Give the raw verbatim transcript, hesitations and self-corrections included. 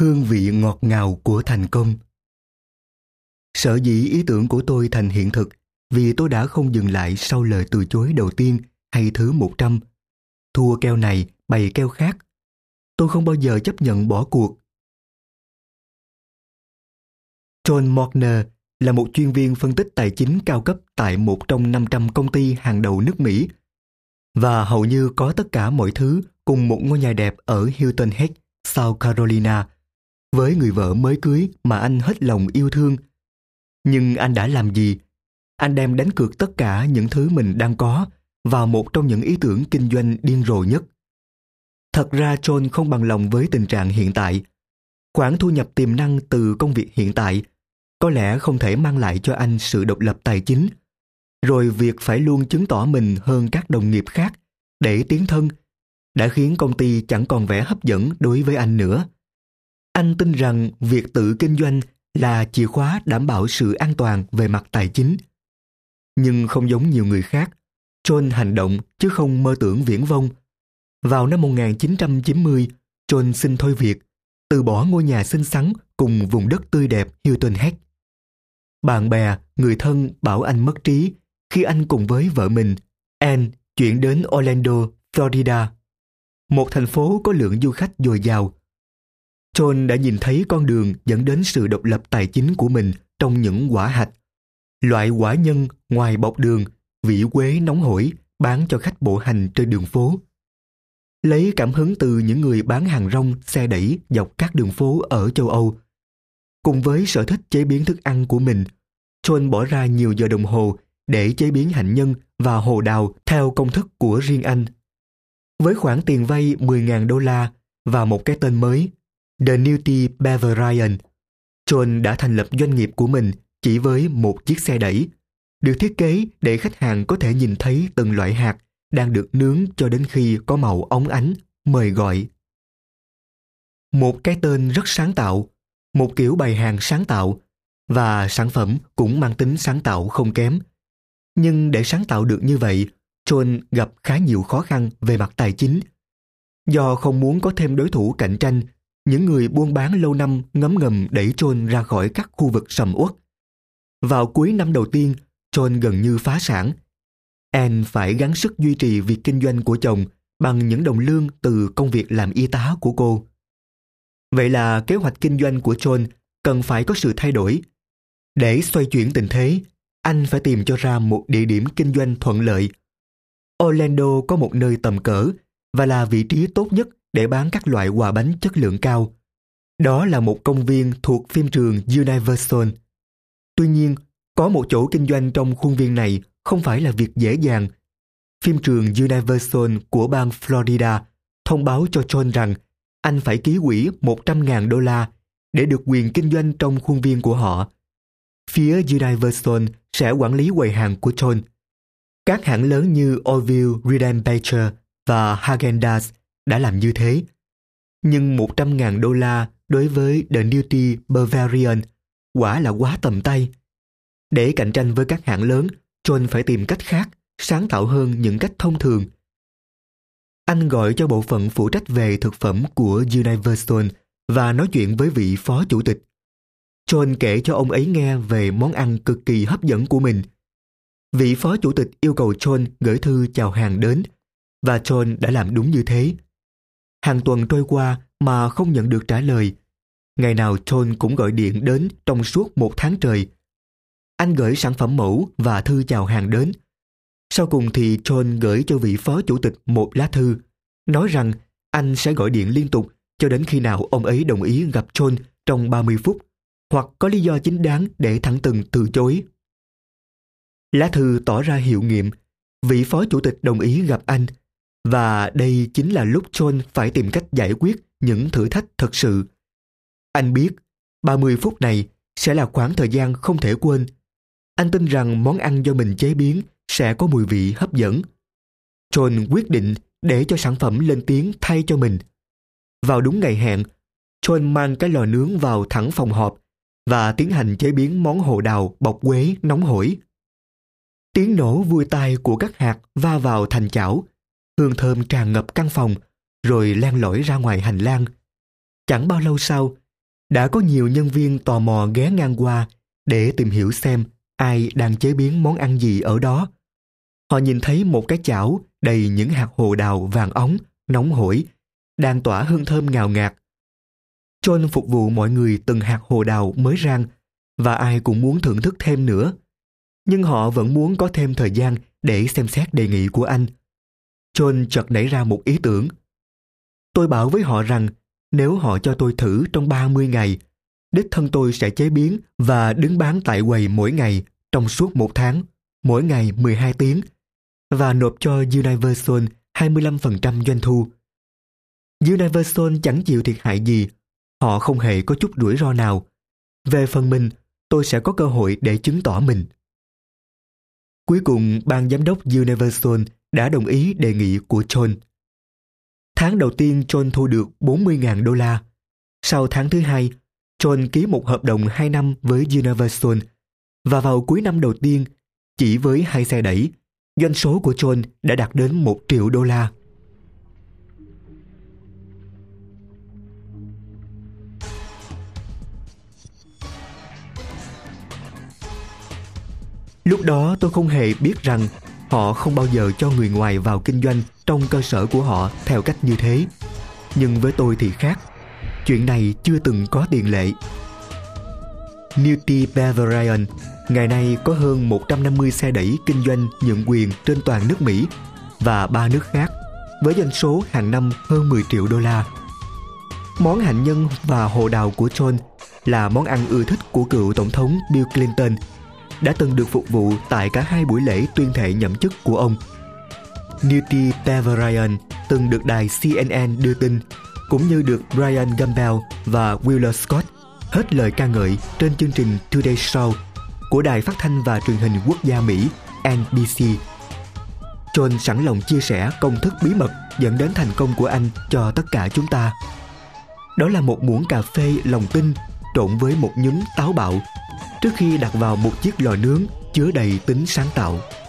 hương vị ngọt ngào của thành công. Sở dĩ ý tưởng của tôi thành hiện thực vì tôi đã không dừng lại sau lời từ chối đầu tiên hay thứ một trăm. Thua keo này, bày keo khác. Tôi không bao giờ chấp nhận bỏ cuộc. John Mortner là một chuyên viên phân tích tài chính cao cấp tại một trong năm trăm công ty hàng đầu nước Mỹ và hầu như có tất cả mọi thứ cùng một ngôi nhà đẹp ở Hilton Head, South Carolina với người vợ mới cưới mà anh hết lòng yêu thương. Nhưng anh đã làm gì? Anh đem đánh cược tất cả những thứ mình đang có vào một trong những ý tưởng kinh doanh điên rồ nhất. Thật ra John không bằng lòng với tình trạng hiện tại. Khoản thu nhập tiềm năng từ công việc hiện tại có lẽ không thể mang lại cho anh sự độc lập tài chính. Rồi việc phải luôn chứng tỏ mình hơn các đồng nghiệp khác để tiến thân đã khiến công ty chẳng còn vẻ hấp dẫn đối với anh nữa. Anh tin rằng việc tự kinh doanh là chìa khóa đảm bảo sự an toàn về mặt tài chính. Nhưng không giống nhiều người khác, John hành động chứ không mơ tưởng viển vông. Vào năm một nghìn chín trăm chín mươi, John xin thôi việc, từ bỏ ngôi nhà xinh xắn cùng vùng đất tươi đẹp Hilton Head. Bạn bè, người thân bảo anh mất trí khi anh cùng với vợ mình, Anne, chuyển đến Orlando, Florida, một thành phố có lượng du khách dồi dào. John đã nhìn thấy con đường dẫn đến sự độc lập tài chính của mình trong những quả hạch, loại quả nhân ngoài bọc đường, vị quế nóng hổi bán cho khách bộ hành trên đường phố. Lấy cảm hứng từ những người bán hàng rong xe đẩy dọc các đường phố ở châu Âu. Cùng với sở thích chế biến thức ăn của mình, John bỏ ra nhiều giờ đồng hồ để chế biến hạnh nhân và hồ đào theo công thức của riêng anh. Với khoản tiền vay mười nghìn đô la và một cái tên mới, The Nutty Bavarian, John đã thành lập doanh nghiệp của mình chỉ với một chiếc xe đẩy, được thiết kế để khách hàng có thể nhìn thấy từng loại hạt đang được nướng cho đến khi có màu óng ánh, mời gọi. Một cái tên rất sáng tạo, một kiểu bày hàng sáng tạo, và sản phẩm cũng mang tính sáng tạo không kém. Nhưng để sáng tạo được như vậy, John gặp khá nhiều khó khăn về mặt tài chính. Do không muốn có thêm đối thủ cạnh tranh, những người buôn bán lâu năm ngấm ngầm đẩy John ra khỏi các khu vực sầm uất. Vào cuối năm đầu tiên, John gần như phá sản. Anne phải gắng sức duy trì việc kinh doanh của chồng bằng những đồng lương từ công việc làm y tá của cô. Vậy là kế hoạch kinh doanh của John cần phải có sự thay đổi. Để xoay chuyển tình thế, anh phải tìm cho ra một địa điểm kinh doanh thuận lợi. Orlando có một nơi tầm cỡ và là vị trí tốt nhất để bán các loại quà bánh chất lượng cao. Đó là một công viên thuộc phim trường Universal. Tuy nhiên, có một chỗ kinh doanh trong khuôn viên này không phải là việc dễ dàng. Phim trường Universal của bang Florida thông báo cho John rằng anh phải ký quỹ một trăm nghìn đô la để được quyền kinh doanh trong khuôn viên của họ. Phía Universal sẽ quản lý quầy hàng của John. Các hãng lớn như Orville Redenbacher và Häagen-Dazs đã làm như thế. Nhưng một trăm nghìn đô la đối với The Nutty Bavarian quả là quá tầm tay. Để cạnh tranh với các hãng lớn, John phải tìm cách khác, sáng tạo hơn những cách thông thường. Anh gọi cho bộ phận phụ trách về thực phẩm của Universal và nói chuyện với vị phó chủ tịch. John kể cho ông ấy nghe về món ăn cực kỳ hấp dẫn của mình. Vị phó chủ tịch yêu cầu John gửi thư chào hàng đến, và John đã làm đúng như thế. Hàng tuần trôi qua mà không nhận được trả lời. Ngày nào John cũng gọi điện đến trong suốt một tháng trời. Anh gửi sản phẩm mẫu và thư chào hàng đến. Sau cùng thì John gửi cho vị phó chủ tịch một lá thư, nói rằng anh sẽ gọi điện liên tục cho đến khi nào ông ấy đồng ý gặp John trong ba mươi phút, hoặc có lý do chính đáng để thẳng thừng từ chối. Lá thư tỏ ra hiệu nghiệm, vị phó chủ tịch đồng ý gặp anh, và đây chính là lúc John phải tìm cách giải quyết những thử thách thật sự. Anh biết, ba mươi phút này sẽ là khoảng thời gian không thể quên. Anh tin rằng món ăn do mình chế biến sẽ có mùi vị hấp dẫn. John quyết định để cho sản phẩm lên tiếng thay cho mình. Vào đúng ngày hẹn, John mang cái lò nướng vào thẳng phòng họp và tiến hành chế biến món hồ đào bọc quế nóng hổi. Tiếng nổ vui tai của các hạt va vào thành chảo, hương thơm tràn ngập căn phòng, rồi len lỏi ra ngoài hành lang. Chẳng bao lâu sau, Đã có nhiều nhân viên tò mò ghé ngang qua để tìm hiểu xem ai đang chế biến món ăn gì ở đó. Họ nhìn thấy một cái chảo đầy những hạt hồ đào vàng óng, nóng hổi, đang tỏa hương thơm ngào ngạt. John phục vụ mọi người từng hạt hồ đào mới rang, và ai cũng muốn thưởng thức thêm nữa. Nhưng họ vẫn muốn có thêm thời gian để xem xét đề nghị của anh. John chợt nảy ra một ý tưởng. Tôi bảo với họ rằng nếu họ cho tôi thử trong ba mươi ngày, đích thân tôi sẽ chế biến và đứng bán tại quầy mỗi ngày trong suốt một tháng, mỗi ngày mười hai tiếng, và nộp cho Universal hai mươi lăm phần trăm doanh thu. Universal chẳng chịu thiệt hại gì, họ không hề có chút rủi ro nào. Về phần mình, tôi sẽ có cơ hội để chứng tỏ mình. Cuối cùng, ban giám đốc Universal đã đồng ý đề nghị của John. Tháng đầu tiên John thu được bốn mươi nghìn đô la. Sau tháng thứ hai, John ký một hợp đồng hai năm với Universal, và vào cuối năm đầu tiên, chỉ với hai xe đẩy, doanh số của John đã đạt đến một triệu đô la. Lúc đó tôi không hề biết rằng họ không bao giờ cho người ngoài vào kinh doanh trong cơ sở của họ theo cách như thế. Nhưng với tôi thì khác. Chuyện này chưa từng có tiền lệ. Newty Bavarian ngày nay có hơn một trăm năm mươi xe đẩy kinh doanh nhượng quyền trên toàn nước Mỹ và ba nước khác, với doanh số hàng năm hơn mười triệu đô la. Món hạnh nhân và hồ đào của John là món ăn ưa thích của cựu tổng thống Bill Clinton, đã từng được phục vụ tại cả hai buổi lễ tuyên thệ nhậm chức của ông. Newty Bavarian từng được đài C N N đưa tin, cũng như được Brian Gumbel và Wheeler Scott hết lời ca ngợi trên chương trình Today Show của đài phát thanh và truyền hình quốc gia Mỹ N B C. John sẵn lòng chia sẻ công thức bí mật dẫn đến thành công của anh cho tất cả chúng ta. Đó là một muỗng cà phê lòng tinh trộn với một nhúm táo bạo, trước khi đặt vào một chiếc lò nướng chứa đầy tính sáng tạo.